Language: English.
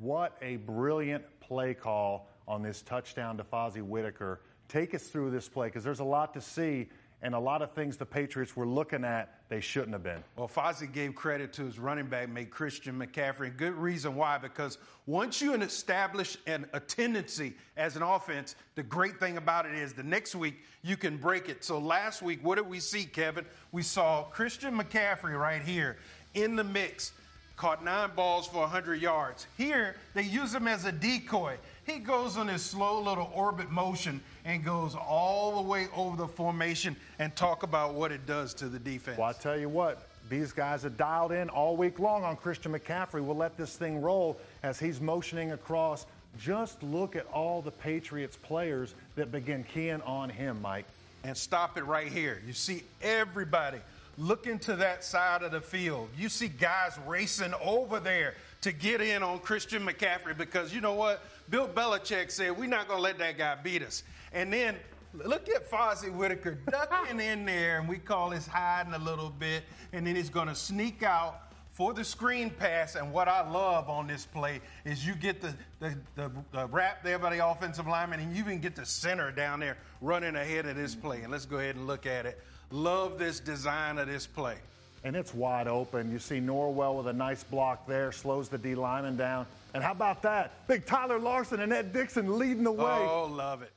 What a brilliant play call on this touchdown to Fozzie Whitaker. Take us through this play, because there's a lot to see and a lot of things the Patriots were looking at they shouldn't have been. Well, Fozzie gave credit to his running back mate, Christian McCaffrey. And good reason why, because once you establish a tendency as an offense, the great thing about it is the next week you can break it. So last week, what did we see, Kevin? We saw Christian McCaffrey right here in the mix. Caught 9 balls for 100 yards. Here, they use him as a decoy. He goes on his slow little orbit motion and goes all the way over the formation, and talk about what it does to the defense. Well, I tell you what, these guys are dialed in all week long on Christian McCaffrey. We'll let this thing roll as he's motioning across. Just look at all the Patriots players that begin keying on him, Mike. And stop it right here. You see everybody looking to that side of the field. You see guys racing over there to get in on Christian McCaffrey, because you know what? Bill Belichick said, we're not going to let that guy beat us. And then look at Fozzie Whitaker ducking in there, and we call this hiding a little bit, and then he's going to sneak out for the screen pass. And what I love on this play is you get the wrap there by the offensive lineman, and you even get the center down there running ahead of this play. And let's go ahead and look at it. Love this design of this play. And it's wide open. You see Norwell with a nice block there, slows the D lineman down. And how about that? Big Tyler Larson and Ed Dixon leading the way. Oh, love it.